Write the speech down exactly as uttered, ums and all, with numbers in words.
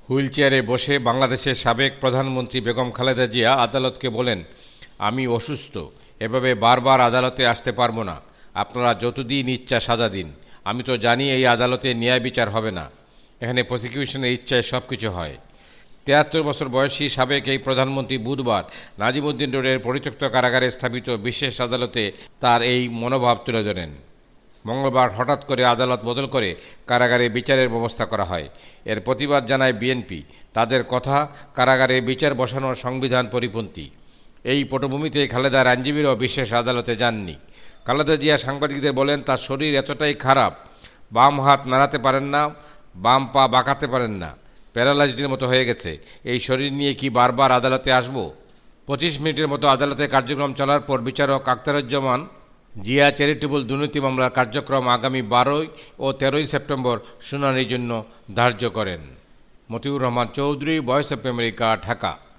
হুইলচেয়ারে বসে বাংলাদেশের সাবেক প্রধানমন্ত্রী বেগম খালেদা জিয়া আদালতকে বলেন, আমি অসুস্থ, এভাবে বারবার আদালতে আসতে পারবো না। আপনারা যতদিন ইচ্ছা সাজা দিন, আমি তো জানি এই আদালতে ন্যায় বিচার হবে না। এখানে প্রসিকিউশনের ইচ্ছায় সব কিছু হয়। তেয়াত্তর বছর বয়সী সাবেক এই প্রধানমন্ত্রী বুধবার নাজিমউদ্দিন রোডের পরিত্যক্ত কারাগারে স্থাপিত বিশেষ আদালতে তার এই মনোভাব তুলে ধরেন। মঙ্গলবার হঠাৎ করে আদালত বদল করে কারাগারে বিচারের ব্যবস্থা করা হয়। এর প্রতিবাদ জানায় বিএনপি। তাদের কথা, কারাগারে বিচার বসানোর সংবিধান পরিপন্থী। এই পটভূমিতে খালেদার আইনজীবীরাও বিশেষ আদালতে যাননি। খালেদা জিয়া সাংবাদিকদের বলেন, তার শরীর এতটাই খারাপ, বাম হাত নাড়াতে পারেন না, বাম পা বাঁকাতে পারেন না, প্যারালাইজডের মতো হয়ে গেছে। এই শরীর নিয়ে কি বারবার আদালতে আসব? পঁচিশ মিনিটের মতো আদালতে কার্যক্রম চলার পর বিচারক আখতারুজ্জামান জিয়া চ্যারিটেবল দুর্নীতি মামলার কার্যক্রম আগামী বারোই ও তেরোই সেপ্টেম্বর শুনানির জন্য ধার্য করেন। Motiur Rahman Chowdhury, Voice of America, Dhaka.